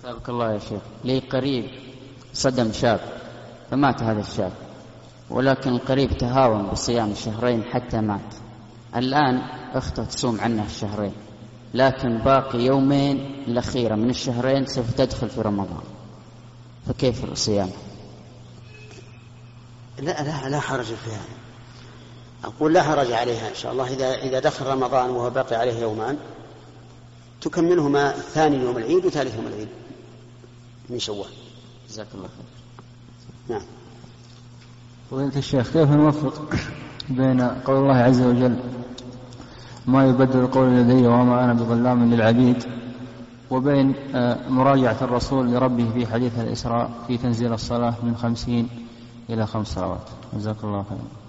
سابق الله يا شيخ، لي قريب صدم شاب فمات هذا الشاب، ولكن القريب تهاون بصيام شهرين حتى مات. الآن أخته تصوم عنه الشهرين، لكن باقي يومين الأخيرة من الشهرين سوف تدخل في رمضان، فكيف الصيام؟ لا حرج فيها. أقول لا حرج عليها إن شاء الله إذا دخل رمضان وهو باقي عليه يومان تكملهما ثاني يوم العيد وثالث يوم العيد من شوال. جزاك الله خير. نعم. فضيلة الشيخ، كيف نوفق بين قول الله عز وجل ما يبدل القول لدي وما أنا بظلام للعبيد، وبين مراجعة الرسول لربه في حديث الإسراء في تنزيل الصلاة من 50 إلى 5 صلوات؟ جزاك الله خير.